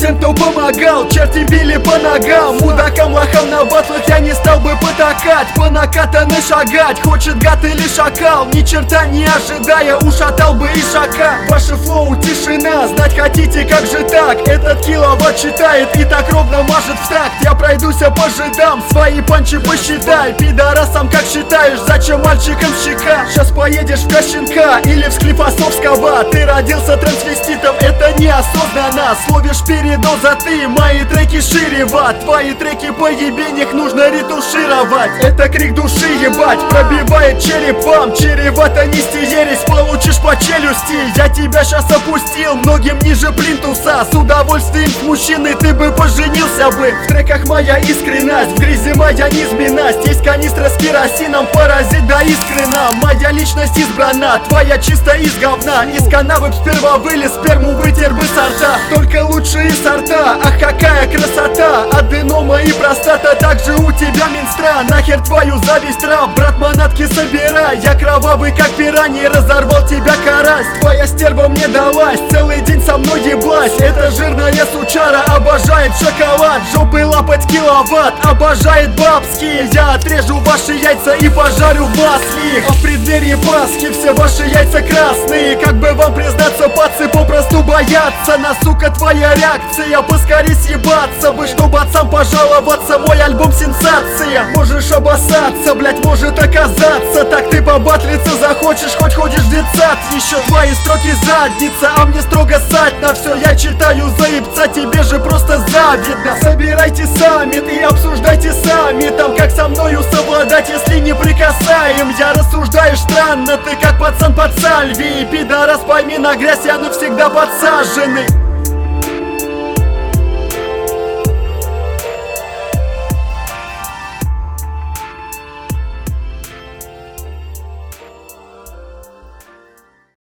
тем, кто помогал. Черти били по ногам, мудакам, лохам на батлах я не стал бы потакать. По накатанной шагать, хочет гад или шакал. Ни черта не ожидая, ушатал бы и шака. Ваше флоу тишина, знать хотите как же так? Этот киловатт читает и так ровно мажет в такт. Я пройдуся по жидам, свои панчи посчитай. Пидорасам как считаешь, зачем мальчикам щека? Сейчас поедешь в Кащенка или в Склифосовского. Ты родился трансвеститом, это неосознанно. Словишь передоза ты, мои треки шире ват. Твои треки по ебенях нужно ретушировать. Это крик души ебать, пробивает черепам. Чревато нести ересь, получишь по челюсти. Я тебя сейчас опустил, многим ниже плинтуса. С удовольствием с мужчиной ты бы поженился бы. В треках моя искренность, в грязи моя низменность. Есть канистра с керосином, паразит да искрена. Моя личность избрана, твоя чисто из говна. Из канавы б сперва вылез, сперму вытер бы сорта. Только лучшие сорта, ах какая красота. Аденома и простата, также у тебя менстра. Нахер твою зависть, раб, брат, манатки собирай. Я кровавый как пиранья, разорвал тебя карась. Твоя стерва мне далась, целый день со мной еблась. Эта жирная сучара обожает шоколад. Жопы лапать киловатт, обожает бабские. Я отрежу ваши яйца и пожарю в масле. А в преддверии Пасхи все ваши яйца красные. Как бы вам признаться, пацы попросту боятся. На сука твоя реакция, поскорей съебаться бы, чтобы отцам пожаловаться. Мой альбом сенсация. Можешь обоссаться, блять, может оказаться. Так ты побатлиться захочешь, хоть ходишь в детсад. Еще твои строки задница, а мне строго ссать на все. Я читаю заебца, тебе же просто завидно. Собирайте саммит и обсуждайте сами там, как со мною совладать, если не прикасаем. Я рассуждаю странно, ты как пацан под сальви. Пидорас, пойми, на грязь я навсегда подсаженный.